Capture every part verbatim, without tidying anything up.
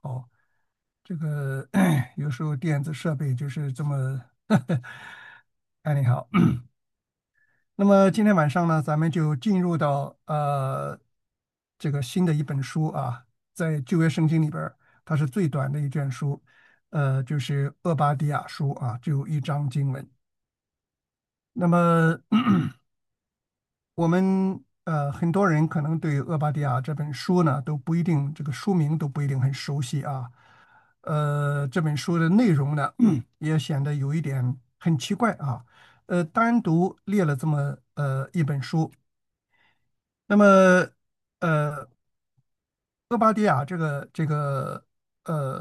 哦，这个有时候电子设备就是这么。哎，你好。那么今天晚上呢，咱们就进入到呃这个新的一本书啊，在旧约圣经里边儿，它是最短的一卷书，呃，就是厄巴迪亚书啊，只有一章经文。那么我们呃很多人可能对厄巴迪亚这本书呢都不一定这个书名都不一定很熟悉啊。呃，这本书的内容呢也显得有一点很奇怪啊。呃，单独列了这么呃一本书。那么呃，厄巴迪亚这个这个呃，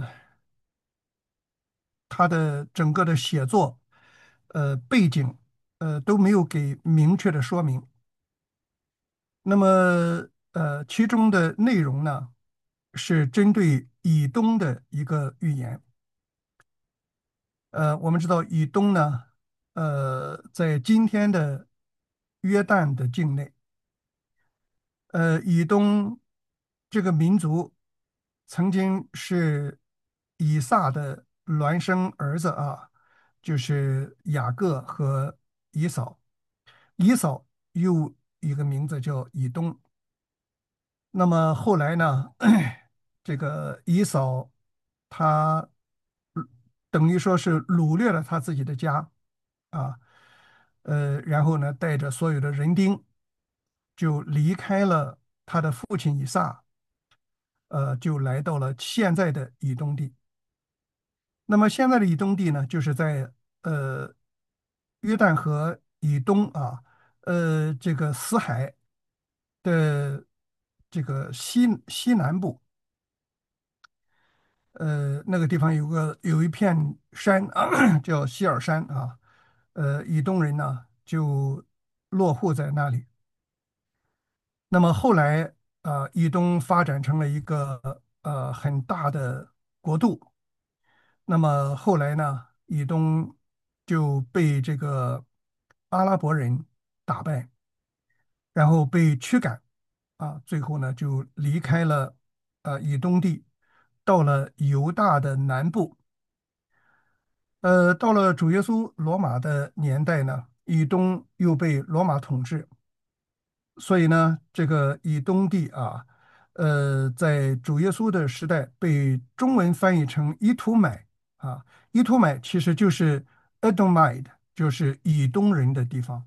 他的整个的写作呃背景呃都没有给明确的说明。那么，呃，其中的内容呢，是针对以东的一个预言。呃，我们知道以东呢，呃，在今天的约旦的境内。呃，以东这个民族曾经是以撒的孪生儿子啊，就是雅各和以扫。以扫又一个名字叫以东。那么后来呢，这个以扫他嗯等于说是掳掠了他自己的家啊。呃，然后呢，带着所有的人丁就离开了他的父亲以撒，呃，就来到了现在的以东地。那么现在的以东地呢，就是在呃约旦河以东啊，呃，这个死海的这个西西南部。呃，那个地方有个有一片山啊，叫希尔山啊。呃，以东人呢就落户在那里。那么后来，呃，以东发展成了一个呃很大的国度。那么后来呢，以东就被这个阿拉伯人打败，然后被驱赶啊，最后呢就离开了呃以东地，到了犹大的南部。呃，到了主耶稣罗马的年代呢，以东又被罗马统治。所以呢，这个以东地啊，呃，在主耶稣的时代被中文翻译成以土买啊。以土买其实就是 Edomite，就是以东人的地方。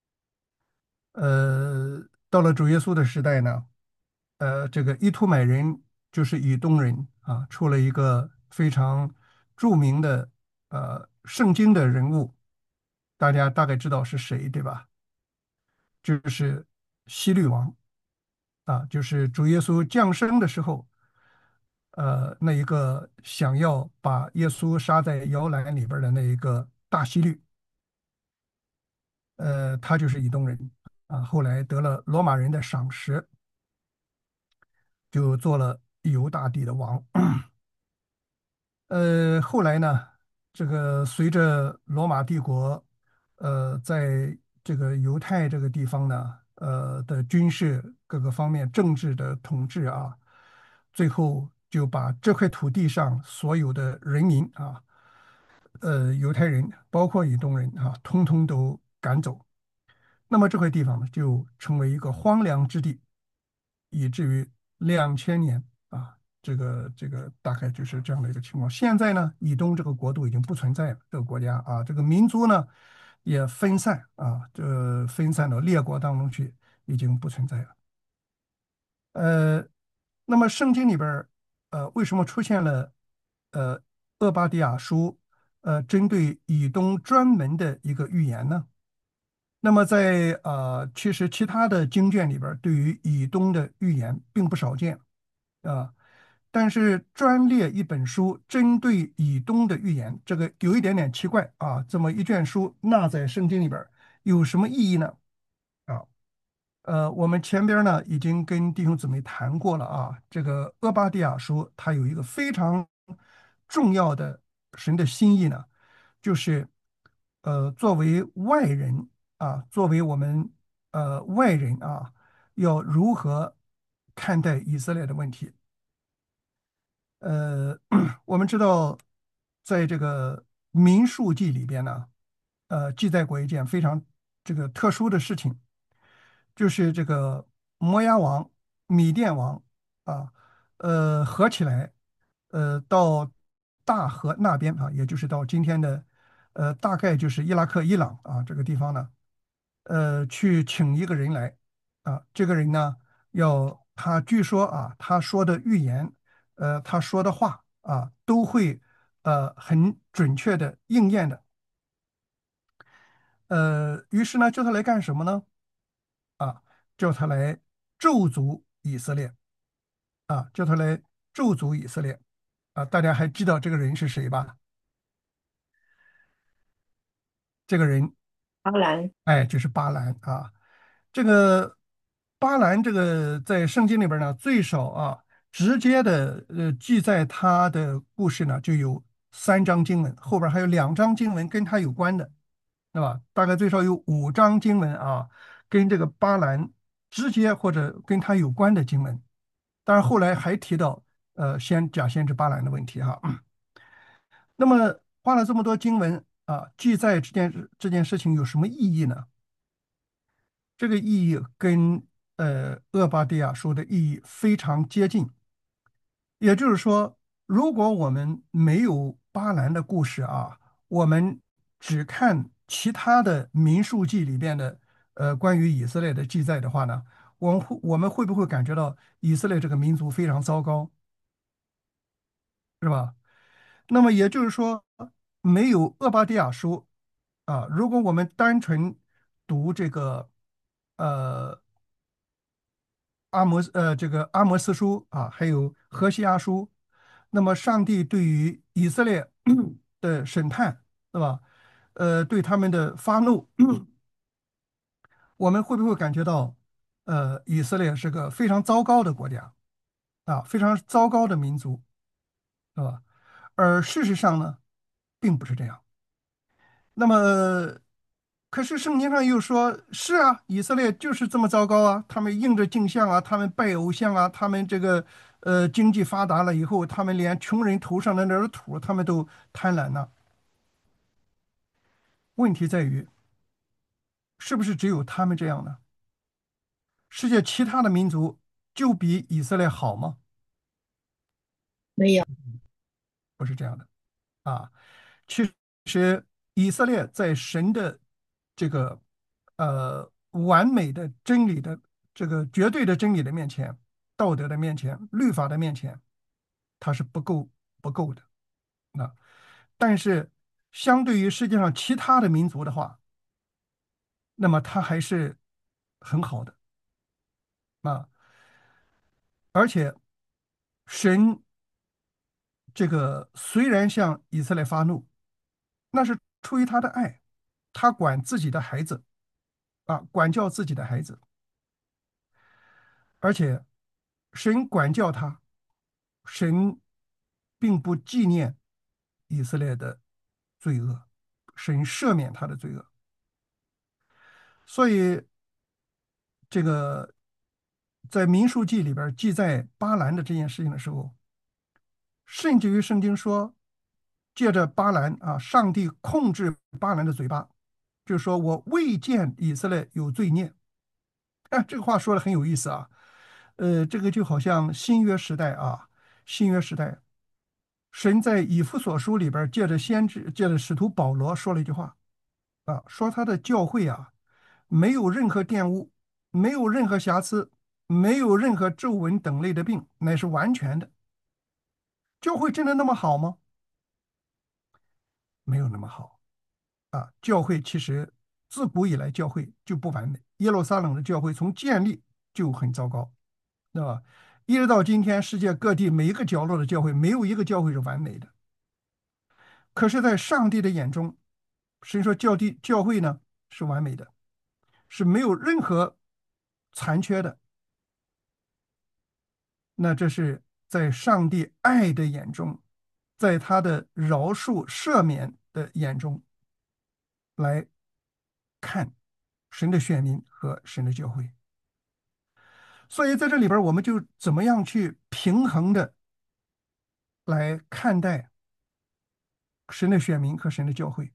呃，到了主耶稣的时代呢，呃，这个以土买人就是以东人啊，出了一个非常著名的呃圣经的人物，大家大概知道是谁，对吧？就是希律王啊，就是主耶稣降生的时候，呃，那一个想要把耶稣杀在摇篮里边儿的那一个大希律。呃，他就是以东人啊，后来得了罗马人的赏识，就做了犹大地的王。呃，后来呢，这个随着罗马帝国，呃，在这个犹太这个地方呢，呃的军事各个方面政治的统治啊，最后就把这块土地上所有的人民啊，呃，犹太人，包括以东人啊，通通都赶走。那么这块地方呢，就成为一个荒凉之地，以至于两千年啊，这个这个大概就是这样的一个情况。现在呢，以东这个国度已经不存在了，这个国家啊，这个民族呢也分散啊，这分散到列国当中去，已经不存在了。呃，那么圣经里边儿，呃，为什么出现了呃厄巴迪亚书，呃，针对以东专门的一个预言呢？那么在呃，其实其他的经卷里边儿对于以东的预言并不少见啊。但是专列一本书针对以东的预言，这个有一点点奇怪啊。这么一卷书纳在圣经里边儿有什么意义呢？啊，呃，我们前边儿呢已经跟弟兄姊妹谈过了啊。这个厄巴迪亚书它有一个非常重要的神的心意呢，就是呃，作为外人啊，作为我们呃外人啊，要如何看待以色列的问题。 呃，我们知道，在这个民数记里边呢，呃，记载过一件非常这个特殊的事情，就是这个摩押王、米甸王啊，呃，合起来，呃，到大河那边啊，也就是到今天的，呃，大概就是伊拉克、伊朗啊这个地方呢，呃，去请一个人来啊，这个人呢，要他据说啊，他说的预言。呃，他说的话啊，都会呃很准确的应验的。呃，于是呢，叫他来干什么呢？啊，叫他来咒诅以色列啊，叫他来咒诅以色列啊。大家还知道这个人是谁吧？这个人， 当然， 哎，就是巴兰啊。这个巴兰，这个在圣经里边呢，最少啊，直接的呃记载他的故事呢，就有三章经文，后边还有两章经文跟他有关的，对吧？大概最少有五章经文啊，跟这个巴兰直接或者跟他有关的经文。当然后来还提到呃先假先知巴兰的问题哈。那么花了这么多经文啊，记载这件这件事情有什么意义呢？这个意义跟呃厄巴迪亚说的意义非常接近。也就是说，如果我们没有巴兰的故事啊，我们只看其他的民数记里边的呃关于以色列的记载的话呢，我们会我们会不会感觉到以色列这个民族非常糟糕，是吧？那么也就是说，没有厄巴迪亚书啊，如果我们单纯读这个呃阿摩斯呃这个阿摩斯书啊，还有何西阿书，那么上帝对于以色列的审判，对吧？呃，对他们的发怒，我们会不会感觉到，呃，以色列是个非常糟糕的国家啊，非常糟糕的民族，对吧？而事实上呢，并不是这样。那么，可是圣经上又说，是啊，以色列就是这么糟糕啊，他们应着镜像啊，他们拜偶像啊，他们这个呃经济发达了以后，他们连穷人头上的那点土，他们都贪婪呢。问题在于，是不是只有他们这样呢？世界其他的民族就比以色列好吗？ 没有， 不是这样的啊。其实以色列在神的这个呃完美的真理的这个绝对的真理的面前，道德的面前，律法的面前，它是不够不够的啊。但是相对于世界上其他的民族的话，那么它还是很好的啊。而且神这个虽然向以色列发怒，那是出于他的爱，他管自己的孩子啊，管教自己的孩子，而且神管教他，神并不纪念以色列的罪恶，神赦免他的罪恶。所以这个在民数记里边记载巴兰的这件事情的时候，甚至于圣经说，借着巴兰啊，上帝控制巴兰的嘴巴，就说我未见以色列有罪孽。哎，这个话说的很有意思啊。呃，这个就好像新约时代啊，新约时代，神在以弗所书里边借着先知，借着使徒保罗说了一句话啊，说他的教会啊，没有任何玷污，没有任何瑕疵，没有任何皱纹等类的病，乃是完全的。教会真的那么好吗？没有那么好啊。教会其实自古以来教会就不完美，耶路撒冷的教会从建立就很糟糕，对吧？一直到今天，世界各地每一个角落的教会，没有一个教会是完美的。可是，在上帝的眼中，神说教地教会呢是完美的，是没有任何残缺的。那这是在上帝爱的眼中，在他的饶恕赦免的眼中来看神的选民和神的教会。所以在这里边，我们就怎么样去平衡的来看待神的选民和神的教会。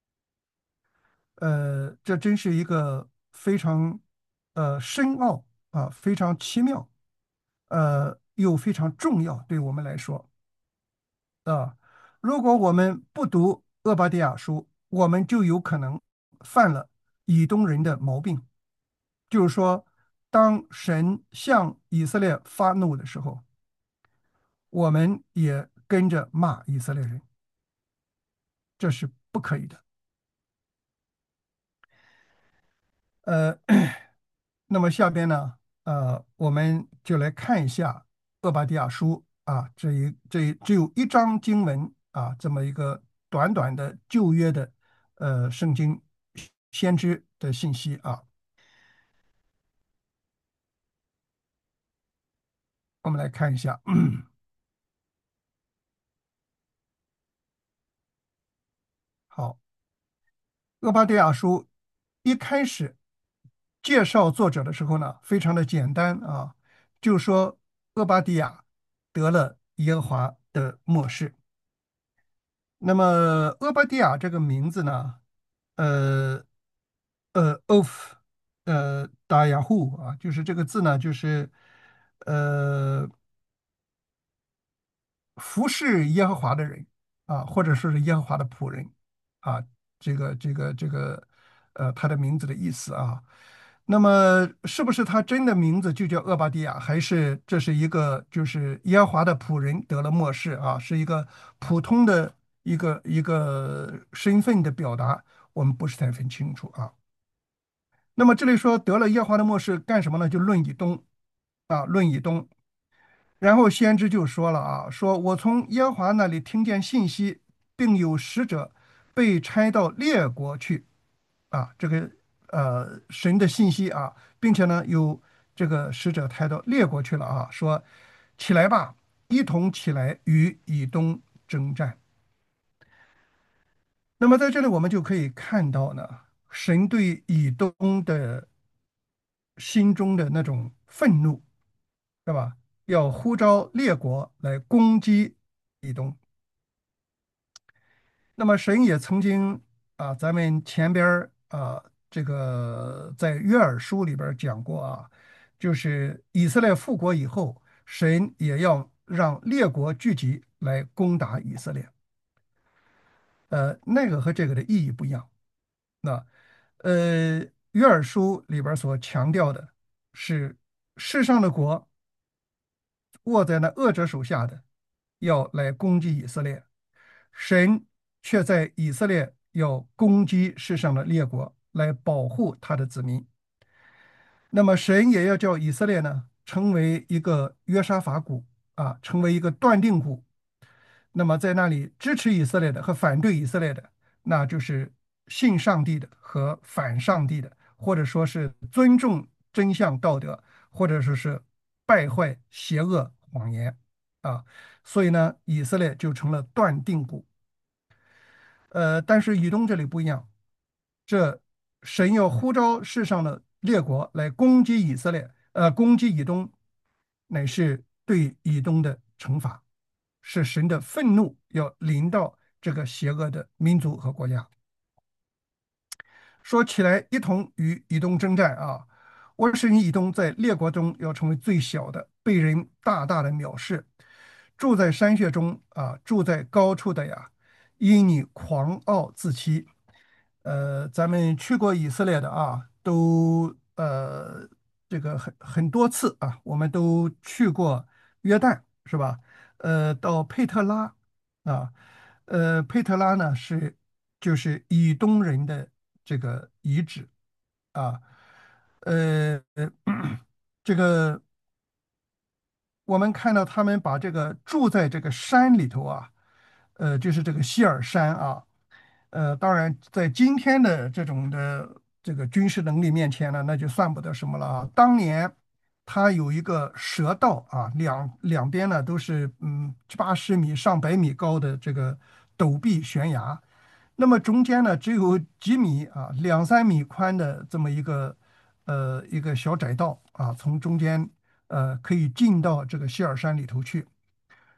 呃，这真是一个非常呃深奥啊，非常奇妙，呃，又非常重要，对我们来说啊。如果我们不读厄巴迪亚书，我们就有可能犯了以东人的毛病，就是说，当神向以色列发怒的时候，我们也跟着骂以色列人，这是不可以的。呃，那么下边呢，呃，我们就来看一下厄巴迪亚书啊，这一这一只有一章经文啊，这么一个短短的旧约的呃圣经先知的信息啊，我们来看一下。好，厄巴迪亚书一开始介绍作者的时候呢，非常的简单啊，就说厄巴迪亚得了耶和华的默示。那么厄巴迪亚这个名字呢，呃呃，of 呃达雅户啊，就是这个字呢，就是呃服侍耶和华的人啊，或者说是耶和华的仆人啊，这个这个这个呃他的名字的意思啊。那么是不是他真的名字就叫厄巴迪亚，还是这是一个就是耶和华的仆人得了默示啊，是一个普通的一个一个身份的表达，我们不是太分清楚啊。那么这里说得了耶和华的默示干什么呢？就论以东啊，论以东。然后先知就说了啊，说我从耶和华那里听见信息，并有使者被差到列国去啊，这个呃神的信息啊，并且呢有这个使者差到列国去了啊，说起来吧，一同起来与以东征战。那么在这里我们就可以看到呢，神对以东的心中的那种愤怒，是吧？要呼召列国来攻击以东。那么神也曾经啊，咱们前边儿啊，这个在约珥书里边儿讲过啊，就是以色列复国以后，神也要让列国聚集来攻打以色列。呃，那个和这个的意义不一样。那呃，约珥书里边儿所强调的是世上的国握在那恶者手下的，要来攻击以色列，神却在以色列要攻击世上的列国，来保护他的子民。那么神也要叫以色列呢，成为一个约沙法谷啊，成为一个断定谷。那么在那里支持以色列的和反对以色列的，那就是信上帝的和反上帝的，或者说是尊重真相道德，或者说是败坏邪恶谎言啊。所以呢，以色列就成了断定谷。呃，但是以东这里不一样，这神要呼召世上的列国来攻击以色列，呃，攻击以东，乃是对以东的惩罚，是神的愤怒要临到这个邪恶的民族和国家。说起来，一同与以东征战啊！我使你以东在列国中要成为最小的，被人大大的藐视。住在山穴中啊，住在高处的呀，因你狂傲自欺。呃，咱们去过以色列的啊，都呃这个很很多次啊，我们都去过约旦，是吧？呃，到佩特拉啊，呃，佩特拉呢是就是以东人的这个遗址啊，呃，这个我们看到他们把这个住在这个山里头啊，呃，就是这个希尔山啊，呃，当然在今天的这种的这个军事能力面前呢，那就算不得什么了啊。当年它有一个蛇道啊，两两边呢都是嗯七八十米、上百米高的这个陡壁悬崖，那么中间呢只有几米啊，两三米宽的这么一个呃一个小窄道啊，从中间呃可以进到这个希尔山里头去。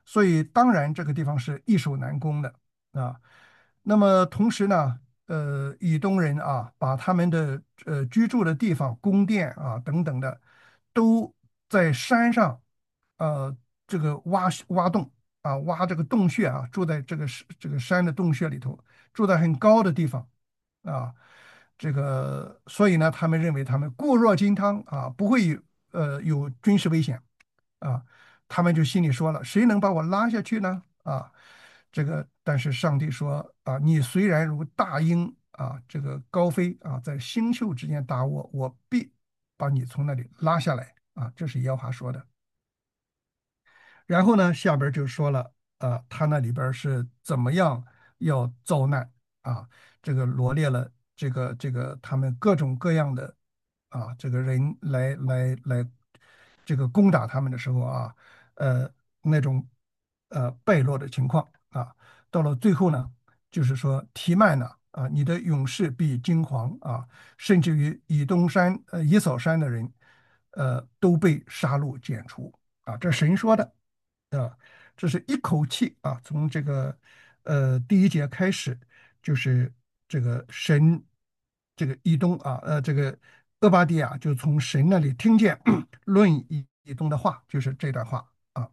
所以当然这个地方是易守难攻的啊。那么同时呢，呃，以东人啊，把他们的呃居住的地方、宫殿啊等等的，都在山上，呃，这个挖挖洞啊，挖这个洞穴啊，住在这个是这个山的洞穴里头，住在很高的地方啊。这个所以呢，他们认为他们固若金汤啊，不会有呃有军事危险啊。他们就心里说了，谁能把我拉下去呢？啊，这个，但是上帝说啊，你虽然如大鹰啊，这个高飞啊，在星宿之间打我，我必把你从那里拉下来啊，这是耶和华说的。然后呢，下边就说了，啊，他那里边是怎么样要遭难啊？这个罗列了这个这个他们各种各样的啊，这个人来来来，这个攻打他们的时候啊，呃，那种呃败落的情况啊，到了最后呢，就是说提曼呢啊，你的勇士必惊惶啊，甚至于以东山呃以扫山的人，呃，都被杀戮剪除啊，这是神说的。啊，这是一口气啊，从这个呃第一节开始，就是这个神这个以东啊，呃这个俄巴底亚就从神那里听见论以以东的话，就是这段话啊。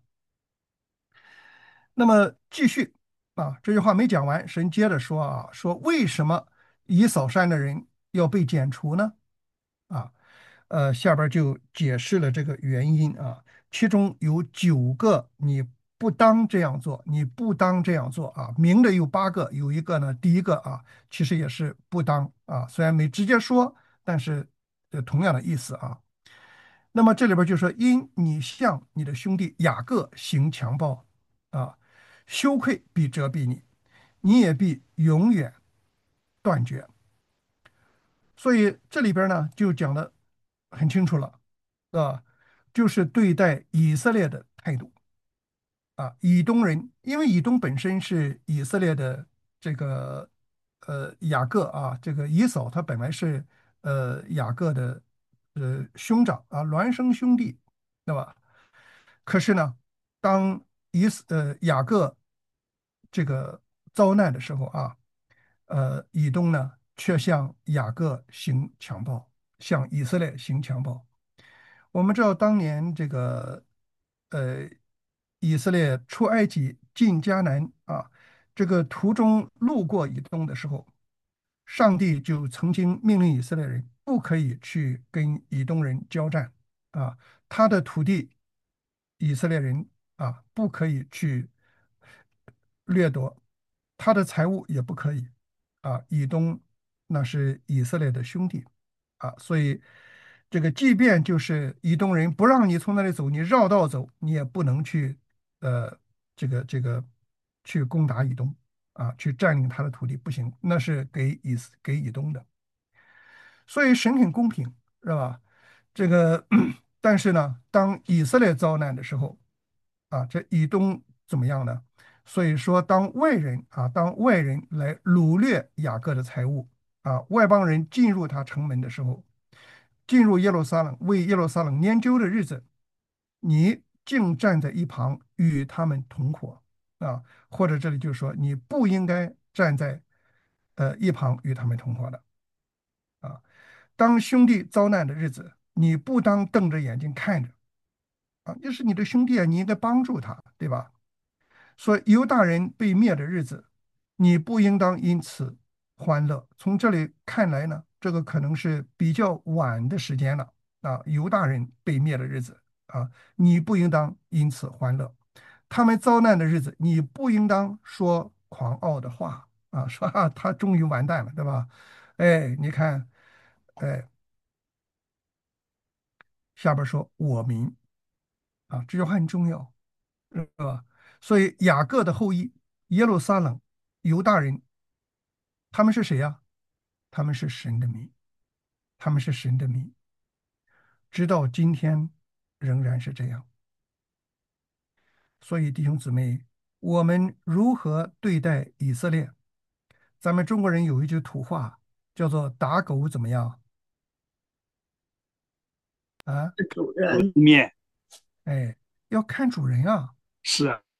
那么继续啊，这句话没讲完，神接着说啊，说为什么以扫山的人要被剪除呢？啊，呃，下边就解释了这个原因啊，其中有九个你不当这样做，你不当这样做啊，明的有八个，有一个呢，第一个啊，其实也是不当啊，虽然没直接说，但是呃同样的意思啊。那么这里边就说，因你向你的兄弟雅各行强暴啊，羞愧必遮蔽你，你也必永远断绝。所以这里边呢就讲的很清楚了，啊，就是对待以色列的态度啊。以东人，因为以东本身是以色列的这个呃雅各啊，这个以扫他本来是呃雅各的呃兄长啊，孪生兄弟，对吧？可是呢，当以斯呃雅各这个遭难的时候啊，呃，以东呢却向雅各行强暴，向以色列行强暴。我们知道当年这个呃以色列出埃及进迦南啊，这个途中路过以东的时候，上帝就曾经命令以色列人不可以去跟以东人交战啊，他的土地以色列人啊不可以去掠夺，他的财物也不可以啊。以东那是以色列的兄弟啊，所以这个即便就是以东人不让你从那里走，你绕道走，你也不能去呃这个这个去攻打以东啊，去占领他的土地，不行，那是给以给以东的。所以神很公平，是吧？这个，但是呢，当以色列遭难的时候，啊，这以东怎么样呢？所以说，当外人啊，当外人来掳掠雅各的财物啊，外邦人进入他城门的时候，进入耶路撒冷为耶路撒冷研究的日子，你竟站在一旁与他们同伙啊，或者这里就说你不应该站在呃一旁与他们同伙的。啊。当兄弟遭难的日子，你不当瞪着眼睛看着啊，这是你的兄弟啊，你应该帮助他，对吧？说犹大人被灭的日子，你不应当因此欢乐。从这里看来呢，这个可能是比较晚的时间了啊。犹大人被灭的日子啊，你不应当因此欢乐。他们遭难的日子，你不应当说狂傲的话啊，说啊，他终于完蛋了，对吧？哎，你看，哎，下边说我民啊，这句话很重要，是吧？所以雅各的后裔耶路撒冷犹大人，他们是谁呀？他们是神的民，他们是神的民，直到今天仍然是这样。所以弟兄姊妹，我们如何对待以色列？咱们中国人有一句土话，叫做“打狗怎么样啊？ 主有人。 面哎，要看主人啊。 是啊，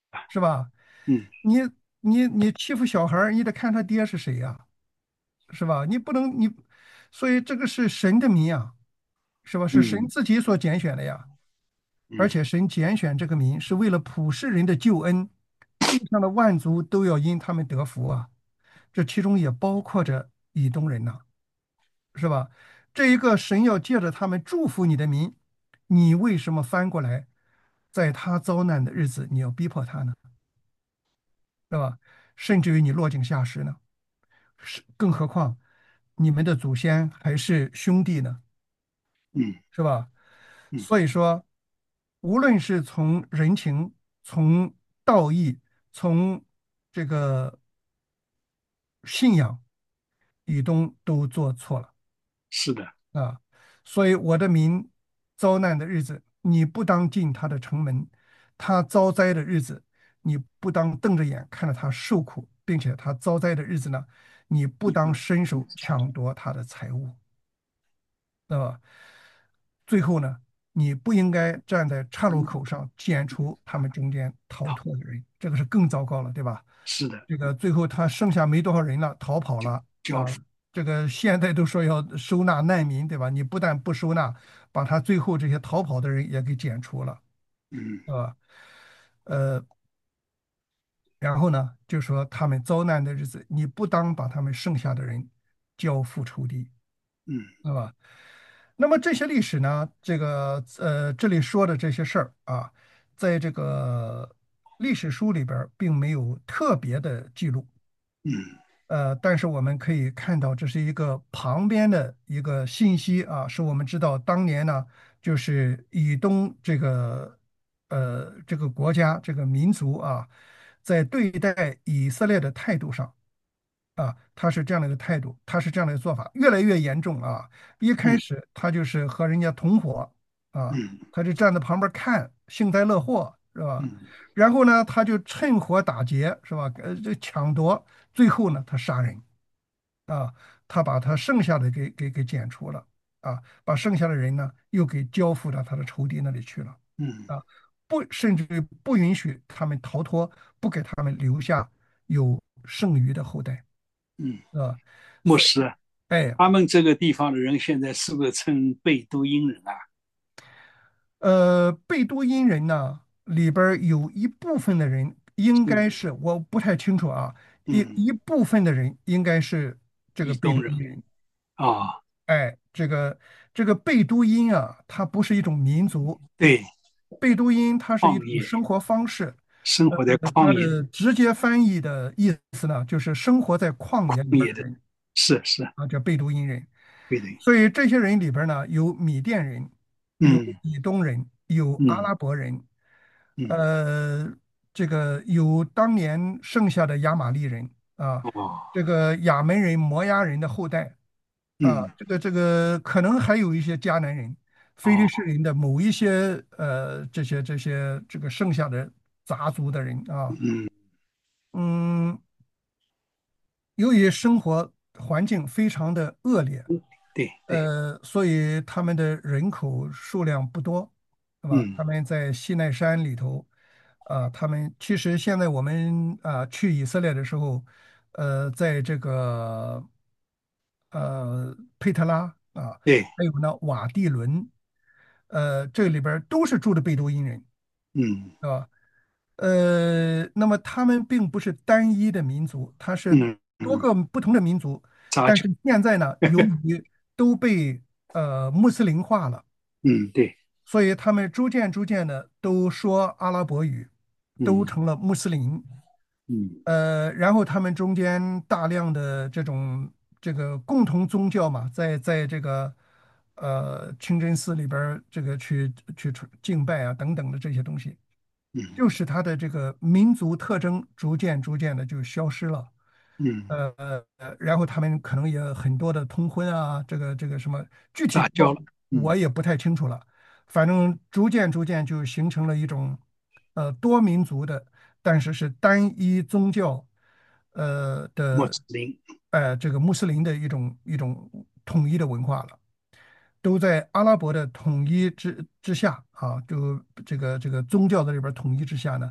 是吧？ 嗯你你你欺负小孩儿，你得看他爹是谁呀，是吧？你不能你，所以这个是神的名呀，是吧？是神嗯自己所拣选的呀。而嗯且神拣选这个民是为了普世人的救恩，地上的万族都要因他们得福啊。这其中也包括着以东人呐，是吧？这一个神要借着他们祝福你的民，你为什么翻过来，在他遭难的日子，你要逼迫他呢？是吧？甚至于你落井下石呢？是，更何况你们的祖先还是兄弟呢？ 嗯是吧？ 嗯， 所以说，无论是从人情、从道义、从这个信仰，以东都做错了是的。 啊。所以我的民遭难的日子，你不当进他的城门；他遭灾的日子，你不当瞪着眼看着他受苦，并且他遭灾的日子呢，你不当伸手抢夺他的财物。对吧？最后呢，你不应该站在岔路口上剪除他们中间逃好， 脱的人，这个是更糟糕了，对吧？ 是的。 这个最后他剩下没多少人了，逃跑了啊。 教父。 这个现在都说要收纳难民，对吧？你不但不收纳，把他最后这些逃跑的人也给剪除了， 嗯是吧？呃，然后呢，就说他们遭难的日子，你不当把他们剩下的人交付仇敌。 嗯是吧？那么这些历史呢，这个呃，这里说的这些事儿啊，在这个历史书里边儿并没有特别的记录， 嗯呃，但是我们可以看到这是一个旁边的一个信息啊，使我们知道当年呢，就是以东这个呃这个国家这个民族啊，在对待以色列的态度上。啊，他是这样的一个态度，他是这样的一个做法，越来越严重啊。一开嗯始他就是和人家同伙啊， 嗯他就站在旁边看，幸灾乐祸，是吧？ 嗯然后呢，他就趁火打劫，是吧？呃，这抢夺，最后呢，他杀人啊，他把他剩下的给给给剪除了啊，把剩下的人呢又给交付到他的仇敌那里去了嗯啊，不，甚至于不允许他们逃脱，不给他们留下有剩余的后代。 嗯。 啊，所以， 牧师， 哎， 他们这个地方的人现在是不是称贝都因人啊？ 呃，贝都因人呢，里边儿有一部分的人应该是。 是，我不太清楚啊，一嗯， 一部分的人应该是这个贝都以东人因人。 啊。 哎，这个这个贝都因啊，它不是一种民族， 对。 贝都因它是一旷野， 种生活方式。呃， 生活在旷野。 它的直接翻译的意思呢，就是生活在旷野里边旷野的。 的人。 是是。 啊，叫贝都因人。 对对。 所以这些人里边呢，有米甸人，有嗯以东人，有阿嗯拉伯人， 嗯。 呃，这个有当年剩下的亚玛力人啊， 哦。 这个亚门人、摩押人的后代啊， 嗯。 这个这个可能还有一些迦南人、非利士哦。 人的某一些呃这些这些这个剩下的杂族的人啊， 嗯。 嗯，由于生活环境非常的恶劣。 对对。 呃，所以他们的人口数量不多，是吧？ 嗯。 他们在西奈山里头，啊、他们其实现在我们啊、去以色列的时候，呃，在这个呃佩特拉啊， 对。 还有呢瓦蒂伦，呃，这里边儿都是住的贝都因人， 嗯是吧？呃，那么他们并不是单一的民族，它是嗯嗯。 多个不同的民族， 杂交。 但是现在呢，由于都被呃穆斯林化了， 嗯。对。 所以他们逐渐逐渐的都说阿拉伯语，都嗯成了穆斯林。 嗯。 呃，然后他们中间大量的这种这个共同宗教嘛，在在这个呃清真寺里边儿这个去去敬拜啊等等的这些东西。 嗯就使它的这个民族特征逐渐逐渐的就消失了。 嗯。 呃呃，然后他们可能也很多的通婚啊，这个这个什么，具体我杂交了。嗯我也不太清楚了。反正逐渐逐渐就形成了一种呃多民族的，但是是单一宗教呃穆的斯林。 呃这个穆斯林的一种一种统一的文化了。都在阿拉伯的统一之之下啊，就这个这个宗教在里边统一之下呢，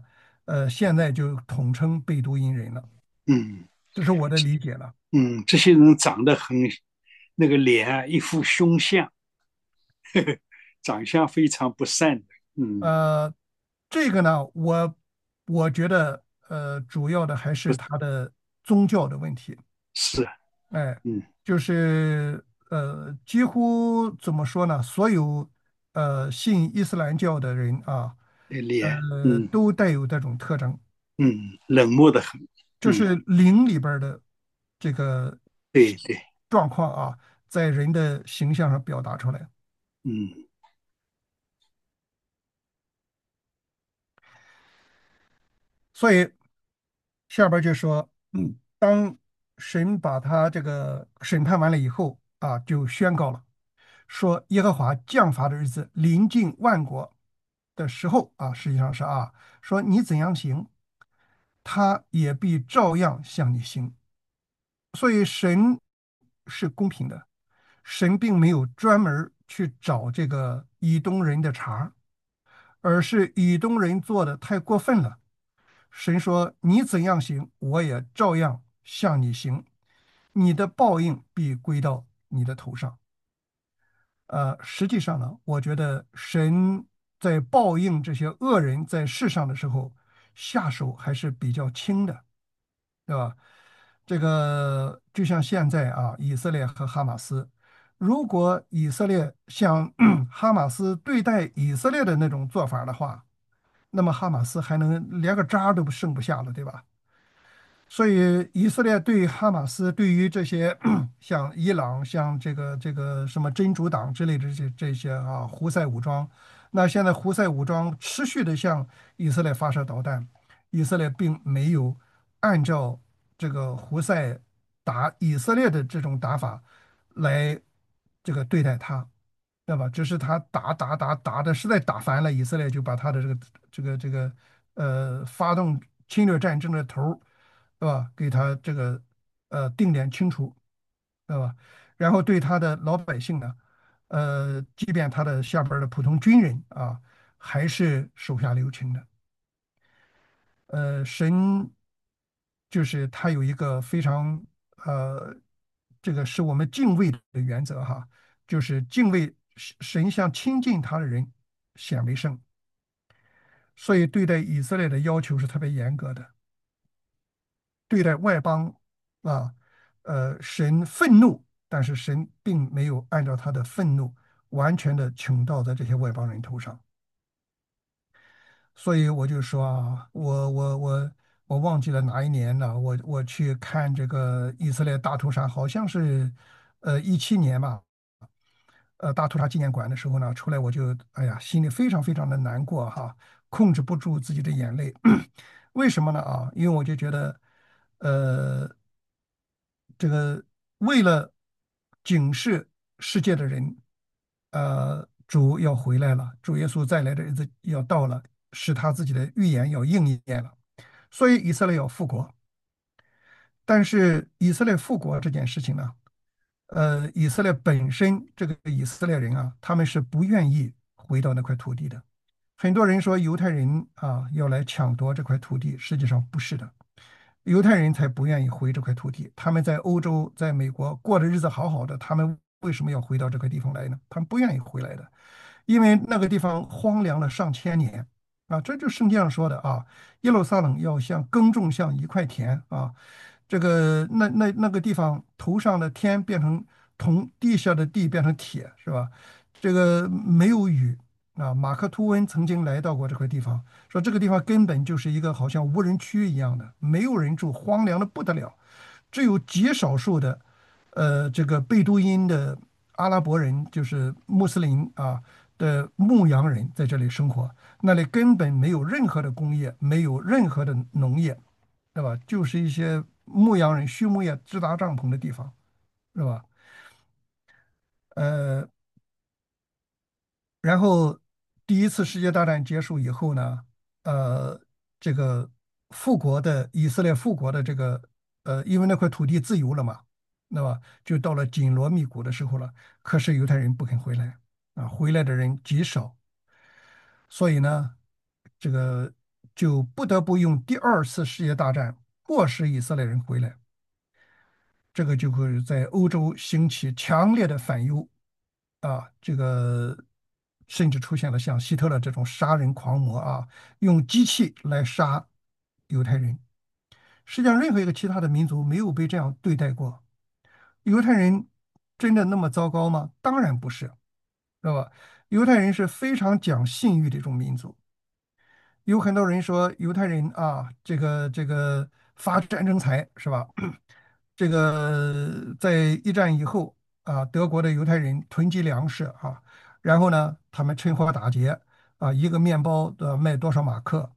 呃，现在就统称贝都因人了， 嗯这是我的理解了。 嗯，这些人长得很，那个脸啊，一副凶相，长相非常不善的。嗯， 呃，这个呢，我我觉得呃，主要的还是他的宗教的问题。 是啊。 哎， 嗯， 就是呃，几乎怎么说呢？所有呃信伊斯兰教的人啊， 那脸， 呃， 嗯都带有这种特征， 嗯，冷漠的很。嗯， 就是灵里边儿的这个对对。 状况啊，在人的形象上表达出来。 嗯所以下边就说，嗯，当神把他这个审判完了以后啊，就宣告了，说耶和华降罚的日子临近万国的时候啊，实际上是啊，说你怎样行，他也必照样向你行。所以神是公平的，神并没有专门儿去找这个以东人的茬儿，而是以东人做的太过分了。神说：“你怎样行，我也照样向你行，你的报应必归到你的头上。”呃，实际上呢，我觉得神在报应这些恶人在世上的时候，下手还是比较轻的，对吧？这个就像现在啊，以色列和哈马斯，如果以色列像哈马斯对待以色列的那种做法的话，那么哈马斯还能连个渣儿都不剩不下了，对吧？所以，以色列对哈马斯，对于这些像伊朗、像这个这个什么真主党之类的这些这些啊胡塞武装，那现在胡塞武装持续的向以色列发射导弹，以色列并没有按照这个胡塞打以色列的这种打法来这个对待他，对吧？只是他打打打打的实在打烦了，以色列就把他的这个这个这个呃发动侵略战争的头儿，对吧？给他这个呃定点清除，对吧？然后对他的老百姓呢，呃，即便他的下边儿的普通军人啊，还是手下留情的。呃，神就是他有一个非常呃，这个是我们敬畏的原则哈，就是敬畏神神向亲近他的人显为圣，所以对待以色列的要求是特别严格的。对待外邦啊，呃，神愤怒，但是神并没有按照他的愤怒完全的倾倒在这些外邦人头上。所以我就说啊，我我我我忘记了哪一年了，我我去看这个以色列大屠杀，好像是呃一七年吧，呃大屠杀纪念馆的时候呢，出来我就哎呀，心里非常非常的难过哈，控制不住自己的眼泪。为什么呢啊？因为我就觉得，呃，这个为了警示世界的人，呃，主要回来了，主耶稣再来的日子要到了，使他自己的预言要应验了，所以以色列要复国。但是以色列复国这件事情呢，呃，以色列本身这个以色列人啊，他们是不愿意回到那块土地的。很多人说犹太人啊要来抢夺这块土地，实际上不是的。犹太人才不愿意回这块土地，他们在欧洲、在美国过的日子好好的，他们为什么要回到这块地方来呢？他们不愿意回来的，因为那个地方荒凉了上千年啊，这就圣经上说的啊，耶路撒冷要像耕种像一块田啊，这个那那那个地方头上的天变成铜，地下的地变成铁，是吧？这个没有雨啊。马克吐温曾经来到过这块地方，说这个地方根本就是一个好像无人区一样的，没有人住，荒凉的不得了。只有极少数的，呃，这个贝都因的阿拉伯人，就是穆斯林啊的牧羊人在这里生活，那里根本没有任何的工业，没有任何的农业，对吧？就是一些牧羊人畜牧业支搭帐篷的地方，是吧？呃，然后第一次世界大战结束以后呢，呃，这个复国的以色列复国的这个呃，因为那块土地自由了嘛，那么就到了紧锣密鼓的时候了。可是犹太人不肯回来啊，回来的人极少，所以呢，这个就不得不用第二次世界大战迫使以色列人回来，这个就会在欧洲兴起强烈的反犹啊，这个甚至出现了像希特勒这种杀人狂魔啊，用机器来杀犹太人。世界上任何一个其他的民族没有被这样对待过。犹太人真的那么糟糕吗？当然不是，知道吧？犹太人是非常讲信誉的一种民族。有很多人说犹太人啊，这个这个发战争财是吧？这个在一战以后啊，德国的犹太人囤积粮食啊，然后呢，他们趁火打劫啊，一个面包的卖多少马克？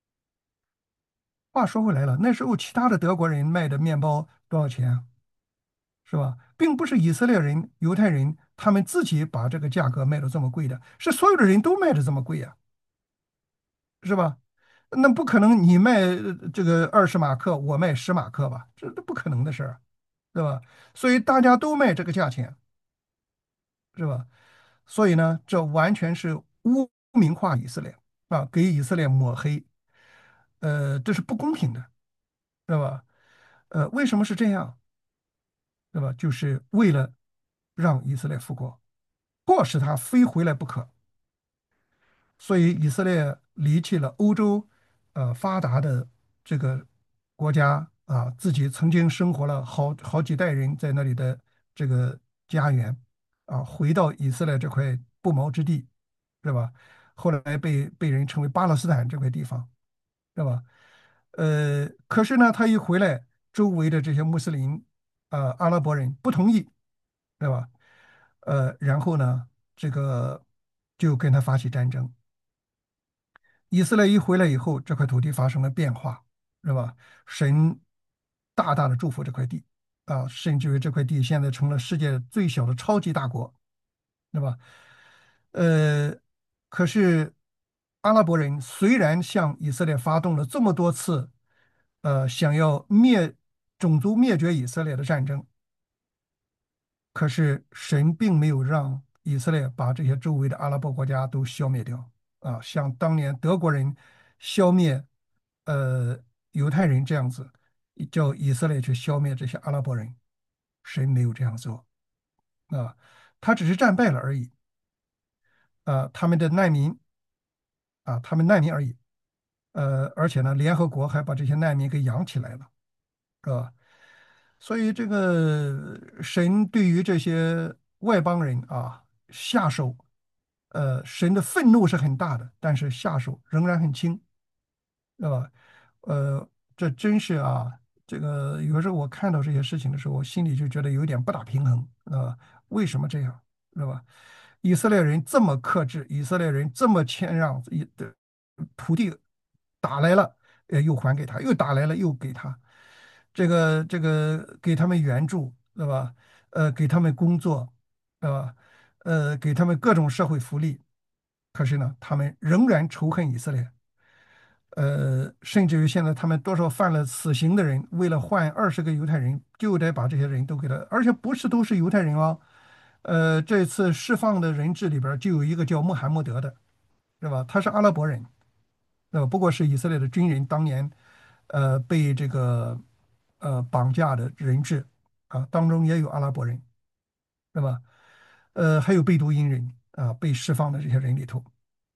话说回来了，那时候其他的德国人卖的面包多少钱啊？是吧？并不是以色列人、犹太人他们自己把这个价格卖的这么贵的，是所有的人都卖的这么贵呀，是吧？那不可能，你卖呃这个二十马克，我卖十马克吧？这这不可能的事儿，对吧？所以大家都卖这个价钱，是吧？所以呢，这完全是污名化以色列啊，给以色列抹黑，呃，这是不公平的，是吧？呃，为什么是这样？对吧？就是为了让以色列复国，迫使他非回来不可。所以以色列离弃了欧洲呃发达的这个国家啊，自己曾经生活了好好几代人在那里的这个家园啊，回到以色列这块不毛之地，是吧？后来被被人称为巴勒斯坦这块地方，是吧？呃，可是呢，他一回来，周围的这些穆斯林啊、阿拉伯人不同意，对吧？呃，然后呢，这个就跟他发起战争。以色列一回来以后，这块土地发生了变化，是吧？神大大的祝福这块地啊，甚至于这块地现在成了世界最小的超级大国，对吧？呃，可是阿拉伯人虽然向以色列发动了这么多次，呃，想要灭种族灭绝以色列的战争，可是神并没有让以色列把这些周围的阿拉伯国家都消灭掉啊，像当年德国人消灭呃犹太人这样子，叫以色列去消灭这些阿拉伯人，神没有这样做啊，他只是战败了而已啊，他们的难民啊，他们难民而已，呃，而且呢，联合国还把这些难民给养起来了，是吧？所以这个神对于这些外邦人啊下手，呃，神的愤怒是很大的，但是下手仍然很轻，对吧？呃，这真是啊，这个有时候我看到这些事情的时候，我心里就觉得有点不大平衡，啊，为什么这样，是吧？以色列人这么克制，以色列人这么谦让，一的土地打来了，呃，又还给他，又打来了又给他，这个这个给他们援助，对吧？呃，给他们工作，对吧？呃，给他们各种社会福利，可是呢，他们仍然仇恨以色列。呃，甚至于现在他们多少犯了死刑的人，为了换二十个犹太人，就得把这些人都给他，而且不是都是犹太人哦。呃，这次释放的人质里边儿就有一个叫穆罕默德的，是吧？他是阿拉伯人，对吧？不过是以色列的军人当年，呃，被这个呃绑架的人质啊，当中也有阿拉伯人，对吧？呃，还有贝都因人啊，被释放的这些人里头。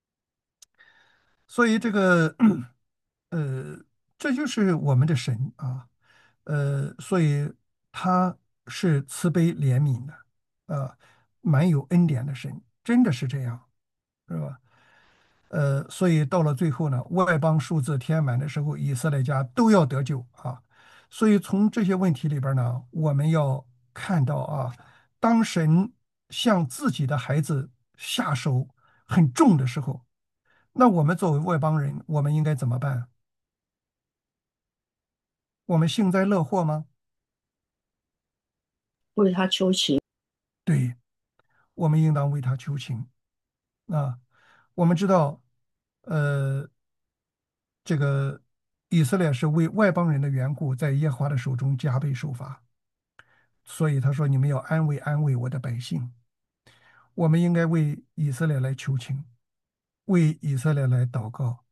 所以这个，呃，这就是我们的神啊，呃，所以他是慈悲怜悯的，啊，满有恩典的神，真的是这样，是吧？呃，所以到了最后呢，外邦数字填满的时候，以色列家都要得救啊。所以从这些问题里边呢，我们要看到啊，当神向自己的孩子下手很重的时候，那我们作为外邦人，我们应该怎么办？我们幸灾乐祸吗？ 为他求情。 对，我们应当为他求情啊。我们知道，呃，这个以色列是为外邦人的缘故，在耶和华的手中加倍受罚，所以他说：“你们要安慰安慰我的百姓。”我们应该为以色列来求情，为以色列来祷告，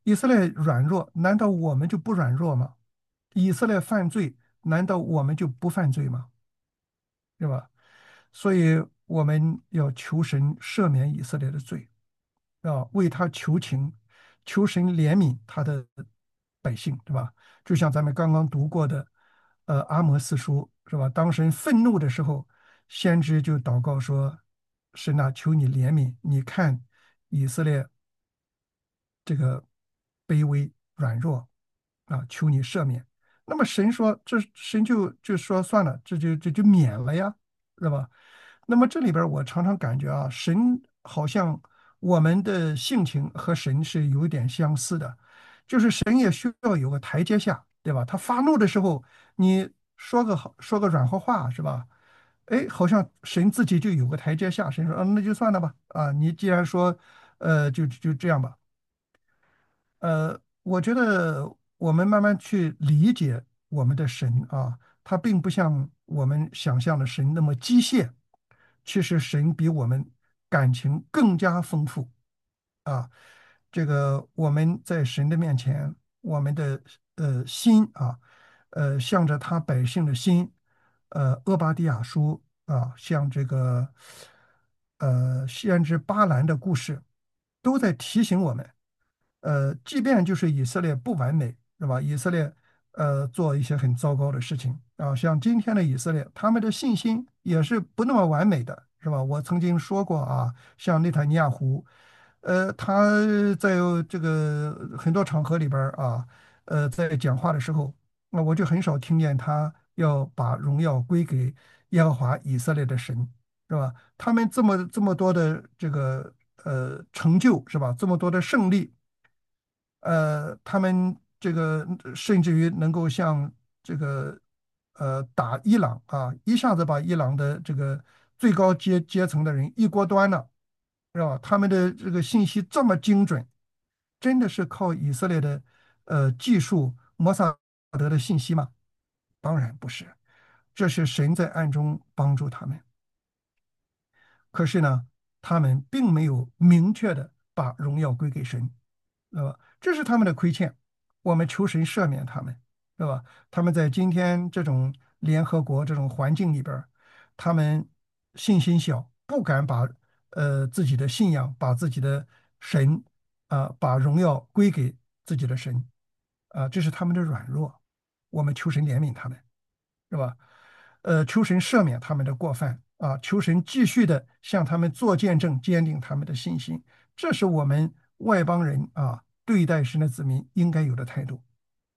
以色列软弱，难道我们就不软弱吗？以色列犯罪，难道我们就不犯罪吗？对吧？所以我们要求神赦免以色列的罪，啊，为他求情，求神怜悯他的百姓，对吧？就像咱们刚刚读过的，呃，阿摩斯书，是吧？当神愤怒的时候，先知就祷告说：“神啊，求你怜悯，你看以色列这个卑微软弱啊，求你赦免。”那么神说，这神就就说算了，这就这就免了呀，是吧？那么这里边儿我常常感觉啊，神好像我们的性情和神是有一点相似的，就是神也需要有个台阶下，对吧？他发怒的时候，你说个好，说个软和话，是吧？哎，好像神自己就有个台阶下，神说，嗯，那就算了吧，啊，你既然说，呃，就就这样吧。呃，我觉得我们慢慢去理解我们的神啊，他并不像我们想象的神那么机械，其实神比我们感情更加丰富啊。这个我们在神的面前，我们的呃心啊，呃，向着他百姓的心，呃，厄巴迪亚书啊，像这个呃先知巴兰的故事，都在提醒我们。呃，即便就是以色列不完美，是吧？以色列呃做一些很糟糕的事情啊，像今天的以色列，他们的信心也是不那么完美的，是吧？我曾经说过啊，像内塔尼亚胡，呃，他在这个很多场合里边儿啊，呃，在讲话的时候，那我就很少听见他要把荣耀归给耶和华以色列的神，是吧？他们这么这么多的这个呃成就，是吧？这么多的胜利。呃，他们这个甚至于能够像这个呃打伊朗啊，一下子把伊朗的这个最高阶阶层的人一锅端了，是吧？他们的这个信息这么精准，真的是靠以色列的呃技术摩萨德的信息吗？当然不是，这是神在暗中帮助他们。可是呢，他们并没有明确的把荣耀归给神，对吧？这是他们的亏欠，我们求神赦免他们，对吧？他们在今天这种联合国这种环境里边儿，他们信心小，不敢把呃自己的信仰、把自己的神啊、把荣耀归给自己的神啊、这是他们的软弱，我们求神怜悯他们。是吧？呃，求神赦免他们的过犯啊，求神继续的向他们做见证，坚定他们的信心。这是我们外邦人啊对待神的子民应该有的态度。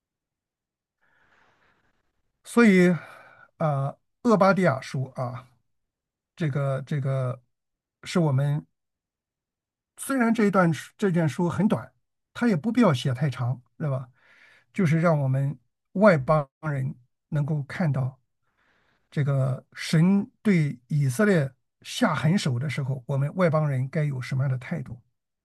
所以啊，厄巴迪亚书啊，这个这个是我们虽然这一段这卷书很短，它也不必要写太长，对吧？就是让我们外邦人能够看到。这个神对以色列下狠手的时候，我们外邦人该有什么样的态度？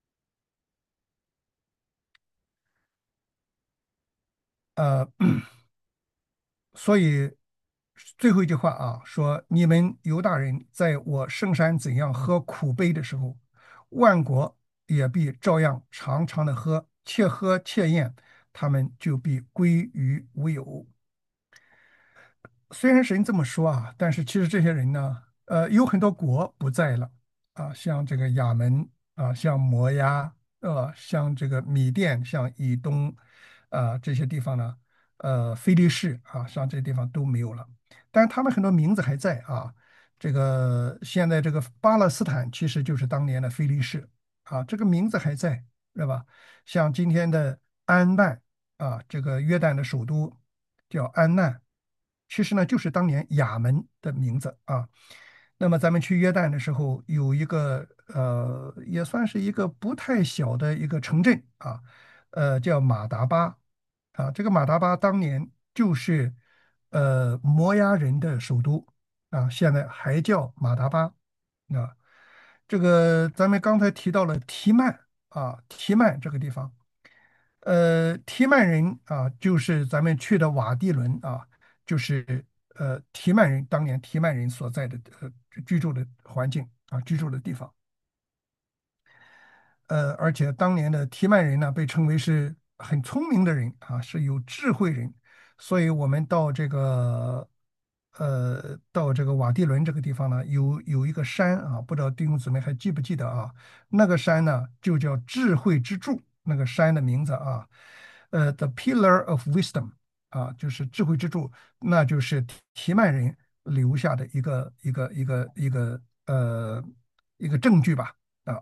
呃，所以最后一句话啊，说你们犹大人在我圣山怎样喝苦杯的时候，万国也必照样常常的喝，且喝且咽，他们就必归于无有。虽然神这么说啊，但是其实这些人呢，呃，有很多国不在了啊，像这个亚门啊，像摩押，呃，像这个米甸，像以东啊这些地方呢，呃，非利士啊，像这些地方都没有了。但是他们很多名字还在啊，这个现在这个巴勒斯坦其实就是当年的非利士啊，这个名字还在，是吧？像今天的安曼啊，这个约旦的首都叫安难。其实呢，就是当年亚门的名字啊。那么咱们去约旦的时候，有一个呃，也算是一个不太小的一个城镇啊，呃，叫马达巴啊。这个马达巴当年就是呃摩押人的首都啊，现在还叫马达巴啊。这个咱们刚才提到了提曼啊，提曼这个地方。呃，提曼人啊，就是咱们去的瓦地伦啊，就是呃提曼人当年提曼人所在的呃居住的环境啊，居住的地方。 呃，而且当年的提曼人呢，被称为是很聪明的人啊，是有智慧人，所以我们到这个呃到这个瓦蒂伦这个地方呢，有有一个山啊，不知道弟兄姊妹还记不记得啊？那个山呢就叫智慧之柱，那个山的名字啊，呃，The Pillar of Wisdom 啊，就是智慧之柱，那就是提提曼人留下的一个一个一个一个呃一个证据吧。啊。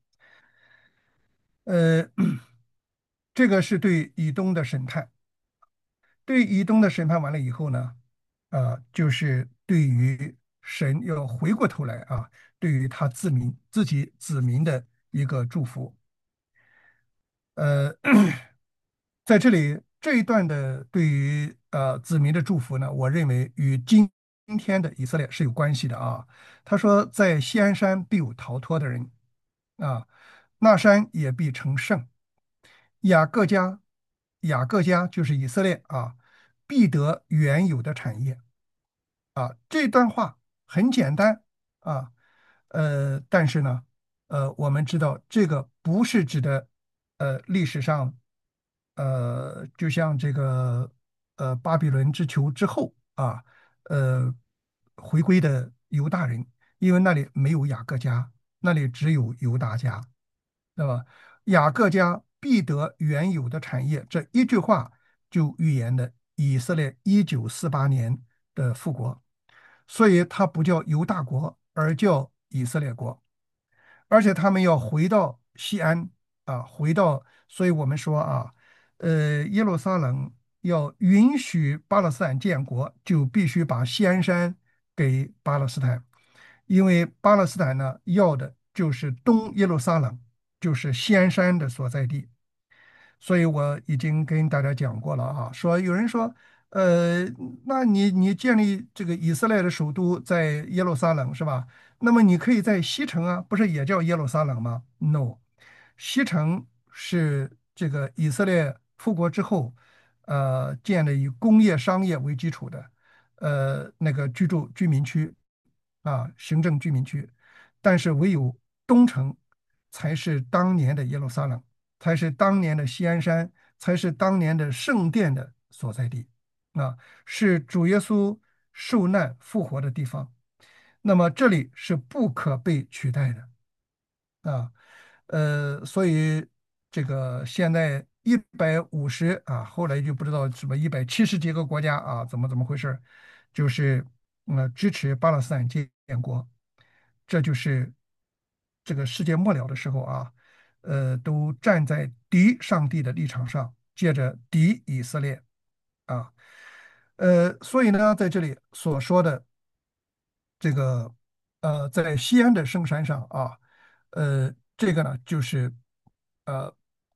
呃，这个是对以东的审判。对以东的审判完了以后呢，啊、就是对于神要回过头来啊，对于他自民自己子民的一个祝福。呃，在这里这一段的对于呃子民的祝福呢，我认为与今今天的以色列是有关系的啊。他说，在锡安山必有逃脱的人啊，那山也必成圣。雅各家，雅各家就是以色列啊，必得原有的产业啊。这段话很简单啊，呃，但是呢，呃，我们知道这个不是指的，呃，历史上，呃，就像这个呃巴比伦之囚之后啊，呃，回归的犹大人，因为那里没有雅各家，那里只有犹大家。对吧？雅各家必得原有的产业，这一句话就预言了以色列一九四八年的复国，所以它不叫犹大国，而叫以色列国，而且他们要回到西安啊，回到，所以我们说啊，呃，耶路撒冷要允许巴勒斯坦建国，就必须把西安山给巴勒斯坦，因为巴勒斯坦呢要的就是东耶路撒冷。就是西安山的所在地。所以我已经跟大家讲过了啊，说有人说，呃，那你你建立这个以色列的首都在耶路撒冷是吧？那么你可以在西城啊，不是也叫耶路撒冷吗？No，西城是这个以色列复国之后，呃，建的以工业商业为基础的，呃，那个居住居民区啊，行政居民区，但是唯有东城才是当年的耶路撒冷。才是当年的锡安山，才是当年的圣殿的所在地，啊，是主耶稣受难复活的地方。那么这里是不可被取代的啊，呃，所以这个现在一百五十啊，后来就不知道什么一百七十几个国家啊，怎么怎么回事就是呃支持巴勒斯坦建国，这就是这个世界末了的时候啊。呃，都站在敌上帝的立场上，借着敌以色列啊，呃，所以呢，在这里所说的这个呃，在西安的圣山上啊，呃，这个呢，就是呃，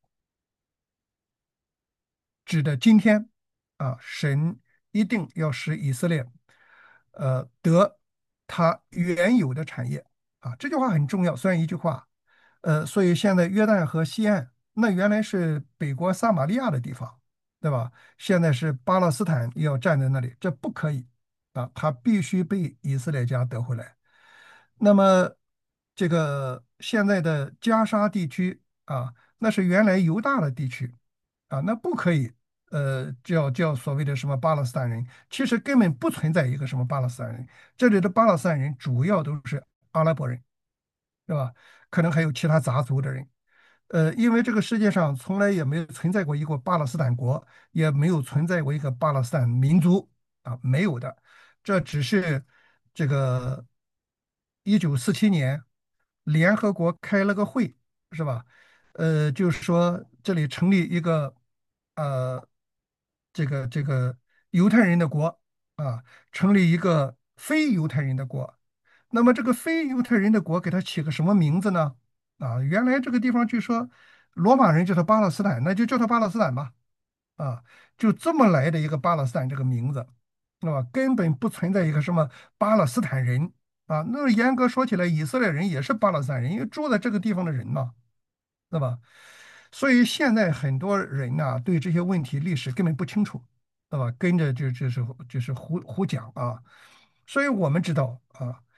指的今天啊，神一定要使以色列呃得他原有的产业啊，这句话很重要，虽然一句话，呃，所以现在约旦河西岸那原来是北国撒玛利亚的地方，对吧？现在是巴勒斯坦要站在那里，这不可以啊，他必须被以色列家得回来。那么这个现在的加沙地区啊，那是原来犹大的地区啊，那不可以，呃，叫叫所谓的什么巴勒斯坦人，其实根本不存在一个什么巴勒斯坦人，这里的巴勒斯坦人主要都是阿拉伯人，对吧？可能还有其他杂族的人，呃，因为这个世界上从来也没有存在过一个巴勒斯坦国，也没有存在过一个巴勒斯坦民族啊，没有的，这只是这个一九四七年联合国开了个会，是吧？呃，就是说这里成立一个呃这个这个犹太人的国啊，成立一个非犹太人的国。那么这个非犹太人的国给他起个什么名字呢？啊，原来这个地方据说罗马人叫它巴勒斯坦，那就叫它巴勒斯坦吧。啊，就这么来的一个巴勒斯坦这个名字，那么根本不存在一个什么巴勒斯坦人啊。那严格说起来，以色列人也是巴勒斯坦人，因为住在这个地方的人嘛，对吧？所以现在很多人呐、对这些问题历史根本不清楚，对吧？跟着就就是就是胡胡讲啊。所以我们知道啊。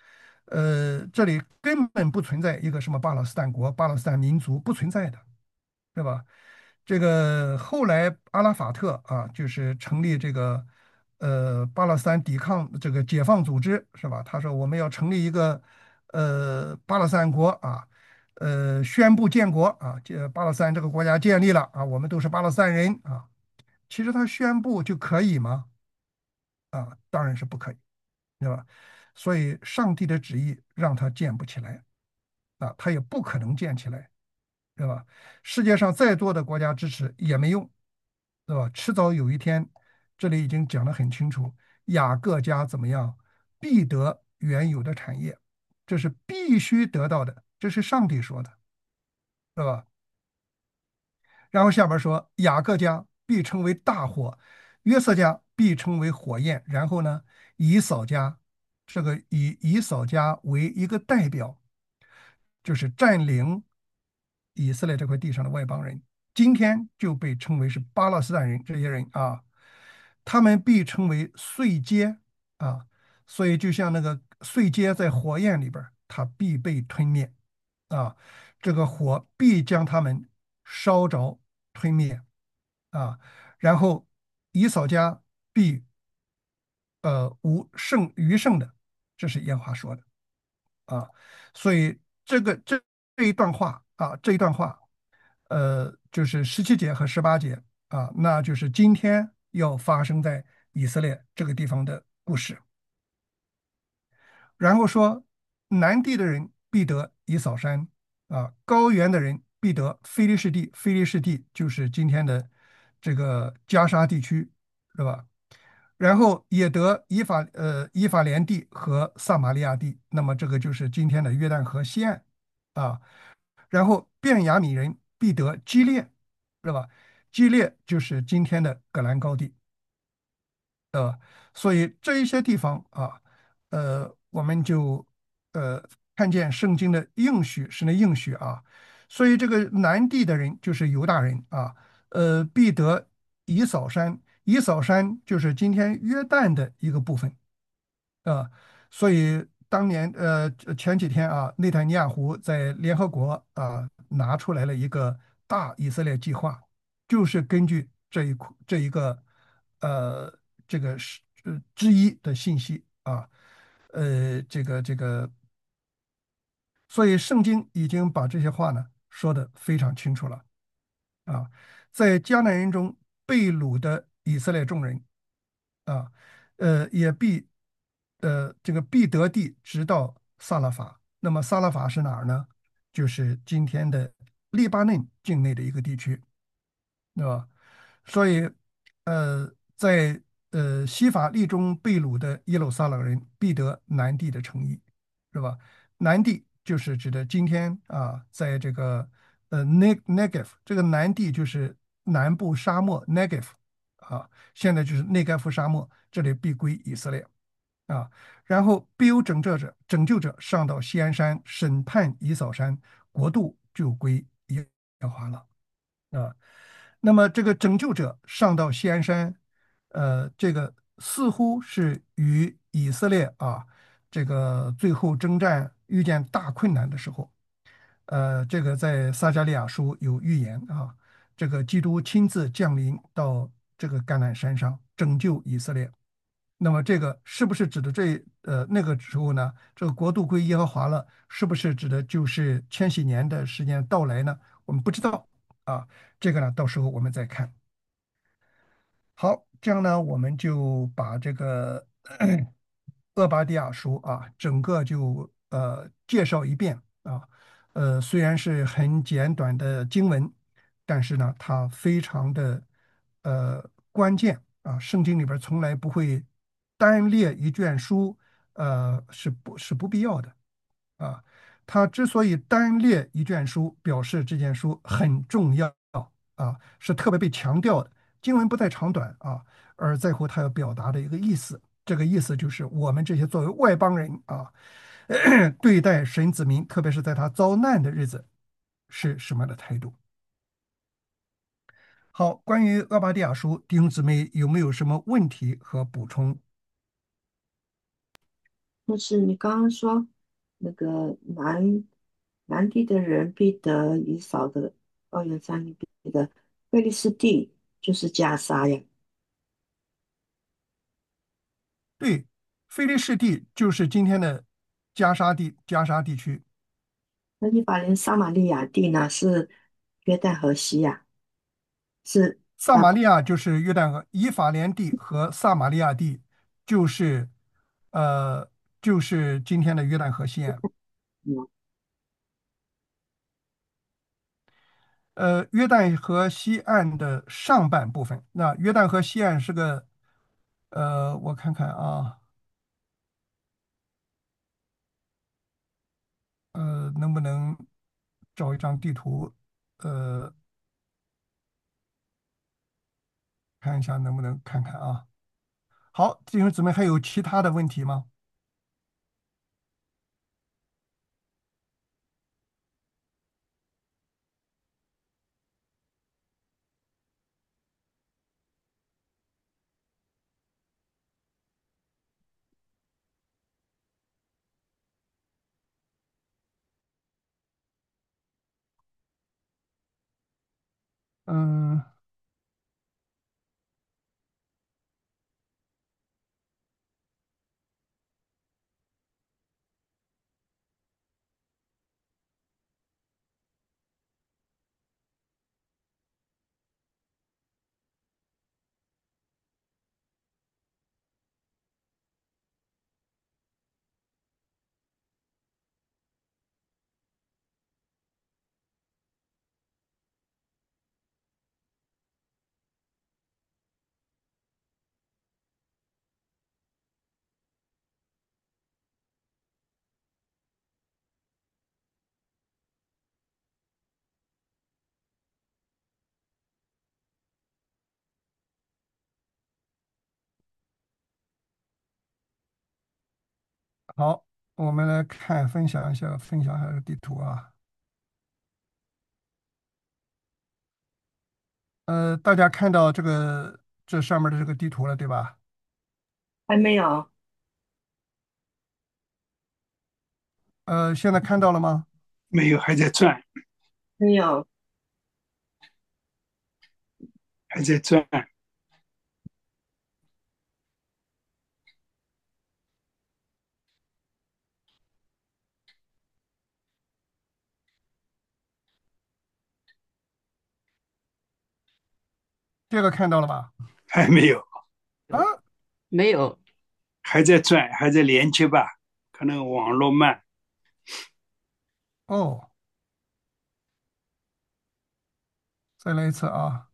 呃，这里根本不存在一个什么巴勒斯坦国、巴勒斯坦民族，不存在的，对吧？这个后来阿拉法特啊，就是成立这个呃巴勒斯坦抵抗这个解放组织，是吧？他说我们要成立一个呃巴勒斯坦国啊，呃宣布建国啊，这巴勒斯坦这个国家建立了啊，我们都是巴勒斯坦人啊。其实他宣布就可以吗？啊，当然是不可以，对吧？所以上帝的旨意让他建不起来啊，他也不可能建起来，对吧？世界上再多的国家支持也没用，对吧？迟早有一天，这里已经讲得很清楚，雅各家怎么样，必得原有的产业，这是必须得到的，这是上帝说的，对吧？然后下边说，雅各家必称为大火，约瑟家必称为火焰。然后呢，以扫家，这个以以扫家为一个代表，就是占领以色列这块地上的外邦人，今天就被称为是巴勒斯坦人。这些人啊，他们必称为碎秸啊，所以就像那个碎秸在火焰里边儿它必被吞灭啊，这个火必将他们烧着吞灭啊，然后以扫家必呃无剩余剩的，这是耶和华说的啊，所以这个这这一段话啊，这一段话，呃，就是十七节和十八节啊，那就是今天要发生在以色列这个地方的故事。然后说，南地的人必得以扫山啊，高原的人必得非利士地，非利士地就是今天的这个加沙地区，是吧？然后也得以法呃以法莲地和撒玛利亚地，那么这个就是今天的约旦河西岸啊。然后便雅悯人必得基列，是吧？基列就是今天的葛兰高地。呃，所以这一些地方啊，呃，我们就呃看见圣经的应许是那应许啊，所以这个南地的人就是犹大人啊，呃，必得以扫山，以扫山就是今天约旦的一个部分。啊，所以当年呃前几天啊，内塔尼亚胡在联合国啊拿出来了一个大以色列计划，就是根据这一库这一个呃这个是呃之一的信息啊，呃这个这个，所以圣经已经把这些话呢说得非常清楚了啊，在迦南人中被掳的以色列众人。啊，呃，也必，呃，这个必得地直到萨拉法。那么萨拉法是哪儿呢？就是今天的黎巴嫩境内的一个地区，对吧？所以，呃，在呃西法利中被掳的耶路撒冷人必得南地的城邑，是吧？南地就是指的今天啊，在这个呃 Ne- Negev 这个南地就是南部沙漠 Negev 啊，现在就是内盖夫沙漠，这里必归以色列啊。然后必有拯救者，拯救者上到锡安山审判以扫山，国度就归耶和华了。啊，那么这个拯救者上到锡安山，呃，这个似乎是与以色列啊，这个最后征战遇见大困难的时候，呃，这个在撒迦利亚书有预言啊，这个基督亲自降临到这个橄榄山上拯救以色列。那么这个是不是指的这呃那个时候呢？这个国度归耶和华了，是不是指的就是千禧年的时间到来呢？我们不知道啊，这个呢，到时候我们再看。好，这样呢，我们就把这个厄巴迪亚书啊，整个就呃介绍一遍啊。呃，虽然是很简短的经文，但是呢，它非常的呃关键啊。圣经里边从来不会单列一卷书，呃，是不是不必要的啊？它之所以单列一卷书，表示这件书很重要啊，是特别被强调的。经文不在长短啊，而在乎它要表达的一个意思。这个意思就是我们这些作为外邦人啊，对待神子民，特别是在他遭难的日子，是什么样的态度？好，关于厄巴迪亚书，弟兄姊妹有没有什么问题和补充？ 就是你刚刚说那个南南地的人必得以扫的高原上必的菲利斯地就是加沙呀。 对，菲利士地就是今天的加沙地加沙地区。 那以法莲撒玛利亚地呢是约旦河西呀，是撒玛利亚就是约旦河，以法莲地和撒玛利亚地就是呃就是今天的约旦河西岸。 嗯呃，约旦河西岸的上半部分。那约旦河西岸是个呃，我看看啊，呃，能不能找一张地图，呃，看一下能不能看看啊。好，弟兄姊妹，还有其他的问题吗？嗯。好，我们来看，分享一下，分享一下地图啊。呃，大家看到这个这上面的这个地图了，对吧？ 还没有呃，现在看到了吗？ 没有，还在转， 没有， 还在转， 这个看到了吧？ 还没有， 啊， 没有， 还在转，还在连接吧？可能网络慢。 哦，再来一次啊！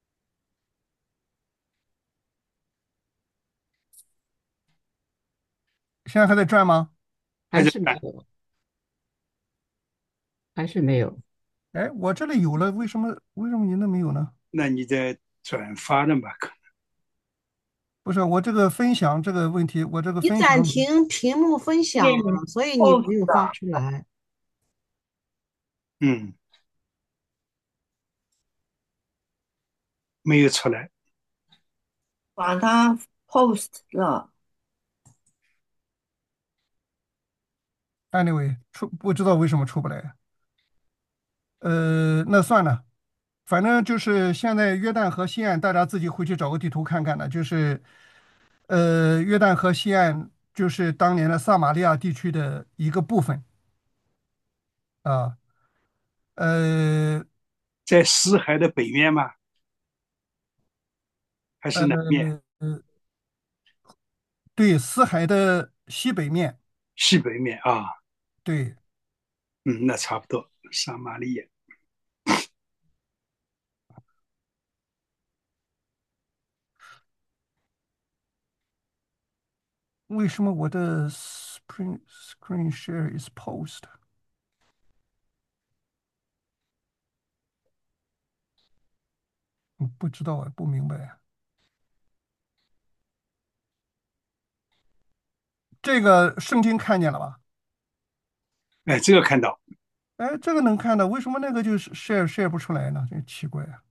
现在还在转吗？ 还还在转。 是没有，还是没有。 哎，我这里有了，为什么为什么你那没有呢？ 那你在转发的吧？可不是，我这个分享这个问题，我这个你分享有暂停屏幕分享对了，所以你 ，post 没有发出来。 嗯，没有出来。 把它 post 了。 ，anyway，出不知道为什么出不来。呃，那算了，反正就是现在约旦河西岸，大家自己回去找个地图看看的，就是呃，约旦河西岸就是当年的撒玛利亚地区的一个部分啊。呃在死海的北面吗？还是南面？ 呃呃，对，死海的西北面。 西北面啊？ 对， 嗯，那差不多。撒玛利亚。 为什么我的 screen screen share is post？嗯不知道啊，不明白啊。这个圣经看见了吧？ 哎，这个看到。 哎，这个能看到，为什么那个就是 share share 不出来呢？真奇怪啊。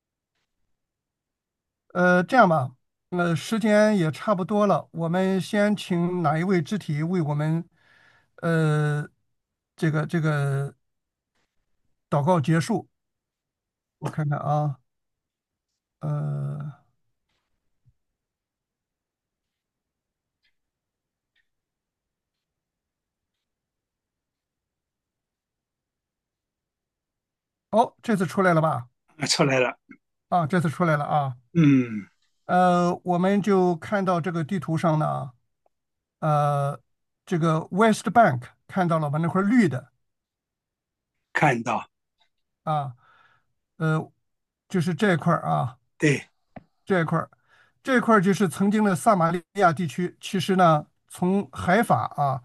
呃，这样吧，呃，时间也差不多了，我们先请哪一位肢体为我们呃，这个这个祷告结束，我看看啊，呃，哦，这次出来了吧？ 啊，出来了。 啊，这次出来了啊。 嗯， 呃，我们就看到这个地图上呢，呃，这个 West Bank 看到了吧？那块绿的看到。 啊，呃，就是这块儿啊， 对。 这块儿，这块儿就是曾经的撒玛利亚地区。其实呢，从海法啊，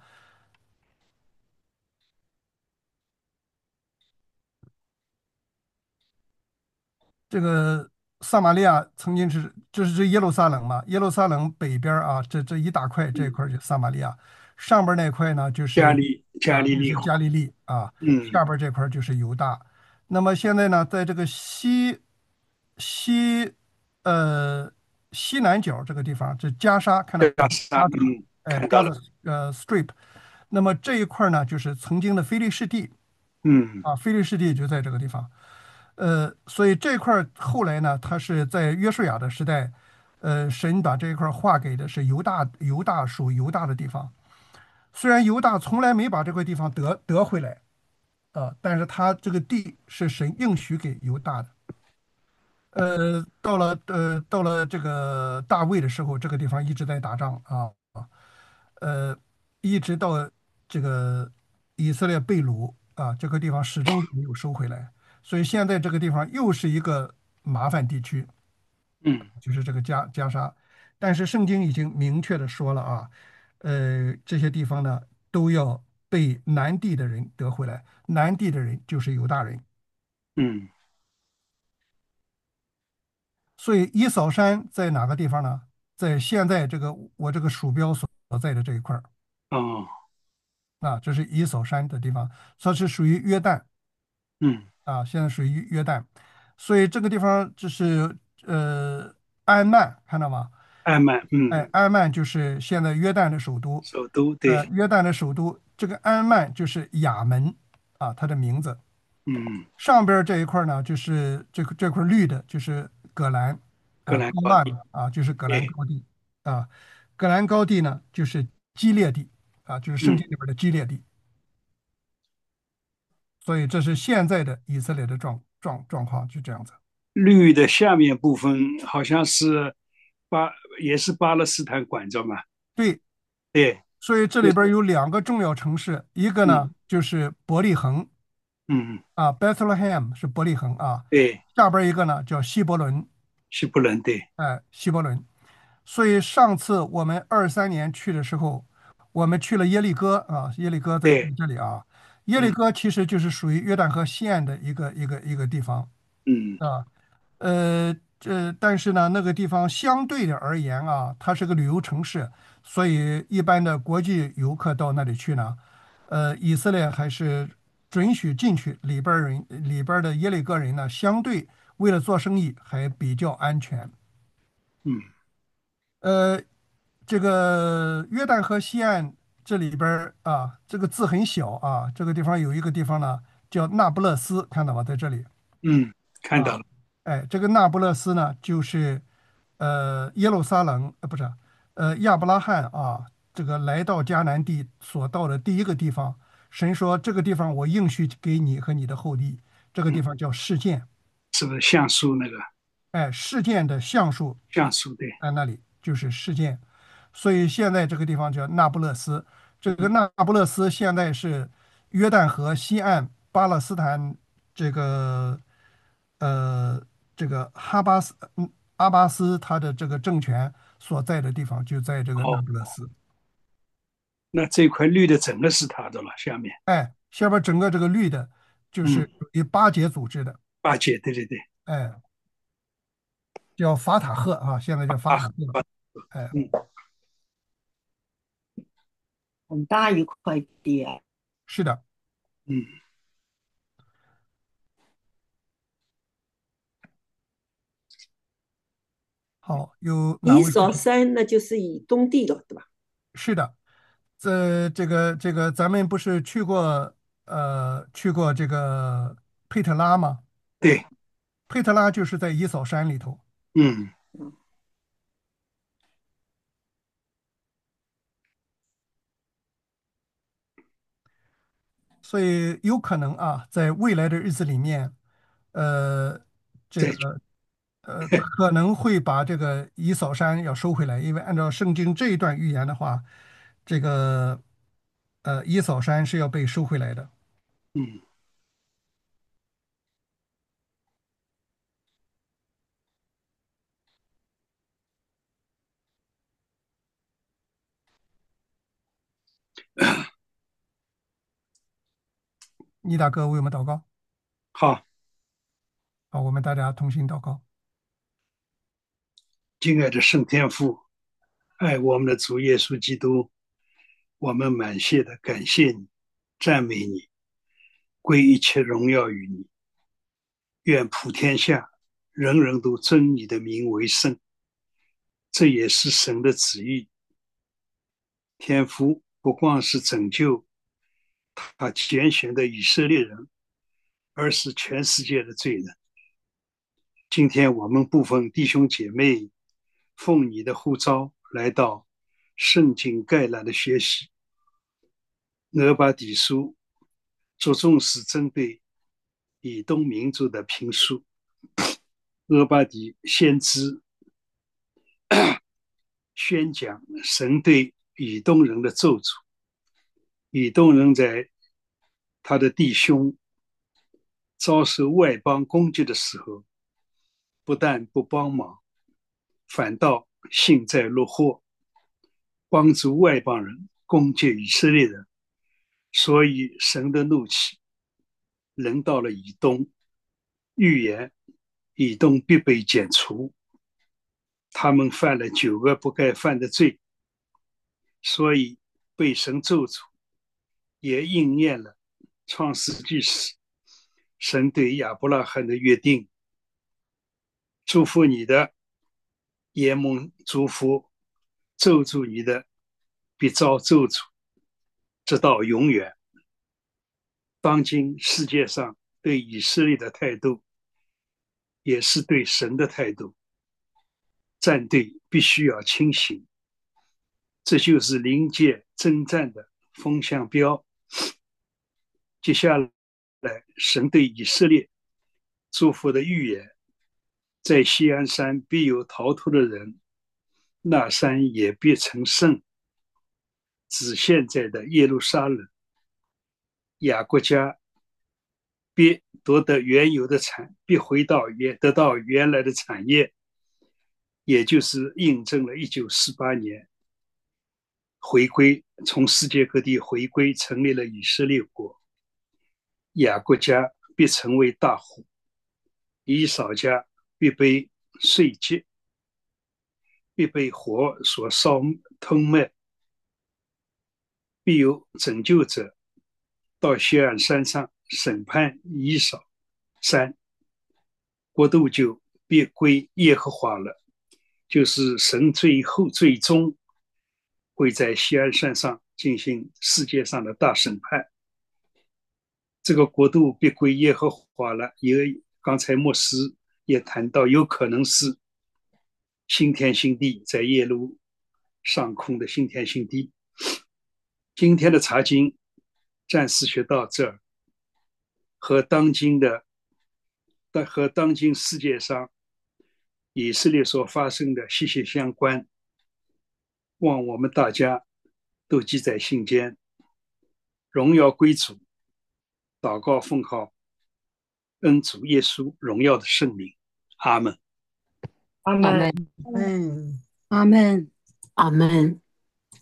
这个撒玛利亚曾经是，这是这耶路撒冷嘛？耶路撒冷北边儿啊，这这一大块这一块儿就撒玛利亚，上边儿那块呢就是加利加啊， 利利湖。 就是加利利啊， 嗯， 下边儿这块儿就是犹大。那么现在呢，在这个西西呃西南角这个地方，这加沙看到加吧？ 沙。 加沙， 嗯， 哎，加的看到了。 呃 Strip。那么这一块儿呢，就是曾经的非利士地嗯啊，非利士地就在这个地方。呃，所以这块儿后来呢，它是在约书亚的时代，呃，神把这一块儿划给的是犹大，犹大属犹大的地方。虽然犹大从来没把这块地方得得回来啊，但是他这个地是神应许给犹大的。呃，到了呃到了这个大卫的时候，这个地方一直在打仗啊，呃，一直到这个以色列被掳啊，这个地方始终没有收回来，所以现在这个地方又是一个麻烦地区， 嗯就是这个加加沙。但是圣经已经明确的说了啊，呃，这些地方呢都要被南地的人得回来，南地的人就是犹大人。 嗯。 所以以扫山在哪个地方呢？在现在这个我这个鼠标所所在的这一块儿哦。 啊，这是以扫山的地方，它是属于约旦嗯。 啊，现在属于约旦。所以这个地方就是呃安曼，看到吗？ 艾曼。 哎， 嗯。 安曼就是现在约旦的首都。 首都。 呃， 对。 约旦的首都这个安曼就是亚门啊，它的名字。 嗯。 上边儿这一块儿呢，就是这个这块儿绿的，就是葛兰格啊， 兰高地。 高曼的啊，就是葛兰对。 高地啊。葛兰高地呢，就是基列地啊，就是圣经嗯， 里边的基列地。所以这是现在的以色列的状状状况，就这样子。 绿的下面部分好像是巴，也是巴勒斯坦管着嘛。 对， 对。 所以这里边儿有两个重要城市，一个呢嗯就是伯利恒嗯。 啊，Bethlehem 是伯利恒啊， 对。 下边儿一个呢叫希伯伦， 西布伦。对。 哎，希伯伦。所以上次我们二三年去的时候，我们去了耶利哥啊，耶利哥在在对。 这里啊。耶利嗯哥其实就是属于约旦河西岸的一个一个一个地方嗯。 啊。呃，这但是呢，那个地方相对的而言啊，它是个旅游城市，所以一般的国际游客到那里去呢，呃，以色列还是准许进去，里边儿人里边儿的耶利哥人呢，相对为了做生意还比较安全。 嗯。 呃，这个约旦河西岸这里边儿啊，这个字很小啊，这个地方有一个地方呢叫那不勒斯，看到吗？在这里嗯，看到啊， 了。 哎，这个那不勒斯呢，就是呃耶路撒冷，呃不是，呃亚伯拉罕啊，这个来到迦南地所到的第一个地方，神说这个地方我应许给你和你的后裔，这个地嗯， 方叫示剑， 是不是像素那个哎，示剑的橡树像素？对。 在那里就是示剑，所以现在这个地方叫那不勒斯。这个嗯。 那不勒斯现在是约旦河西岸巴勒斯坦这个呃这个哈巴斯嗯阿巴斯他的这个政权所在的地方，就在这个那哦， 不勒斯。 那这块绿的整个是他的了，下面。 哎，下边整个这个绿的，就是嗯， 属于巴结组织的， 巴结。对对对。 哎，叫法塔赫啊，现在叫法啊。 塔赫。 巴。 哎， 嗯很大一块地啊。 是的。 嗯。 好，有哪以位？ 扫山那就是以东地了，对吧？ 是的， 这这个这个，咱们不是去过呃去过这个佩特拉吗？ 对， 佩特拉就是在伊扫山里头， 嗯， 嗯， 所以有可能啊，在未来的日子里面，呃，这再去， 个呃可能会把这个伊扫山要收回来，因为按照圣经这一段预言的话，这个呃伊扫山是要被收回来的。 嗯， 倪大哥为我们祷告， 好， 好，我们大家同心祷告。 敬爱的圣天父，爱我们的主耶稣基督，我们满心的感谢你，赞美你，归一切荣耀于你。愿普天下人人都尊你的名为圣，这也是神的旨意。天父不光是拯救他拣选的以色列人，而是全世界的罪人。今天我们部分弟兄姐妹奉你的呼召来到圣经概览的学习。俄巴底书着重是针对以东民族的评述。俄巴底先知宣讲神对以东人的咒诅。以东人在他的弟兄遭受外邦攻击的时候，不但不帮忙，反倒幸灾乐祸，帮助外邦人攻击以色列人。所以神的怒气临到了以东，预言以东必被剪除。他们犯了九个不该犯的罪，所以被神咒诅，也应验了创世纪时神对亚伯拉罕的约定：祝福你的，也蒙祝福；咒诅你的，必遭咒诅，直到永远。当今世界上对以色列的态度，也是对神的态度。站队必须要清醒，这就是临界征战的风向标。接下来，神对以色列祝福的预言，在锡安山必有逃脱的人，那山也必成圣。指现在的耶路撒冷，雅各家必夺得原有的产，必回到也得到原来的产业，也就是印证了一九四八年回归，从世界各地回归，成立了以色列国。雅各家必成为大户，以扫家必被碎劫，必被火所烧吞灭。必有拯救者到锡安山上审判以扫山，国度就必归耶和华了。就是神最后最终会在锡安山上进行世界上的大审判，这个国度必归耶和华了。因为刚才牧师也谈到，有可能是新天新地，在耶路上空的新天新地。今天的查经暂时学到这儿，和当今的和当今世界上以色列所发生的息息相关，望我们大家都记在心间。荣耀归主，祷告奉靠恩主耶稣荣耀的圣名，阿门。 阿阿门， 门。 嗯。 阿门。 阿门。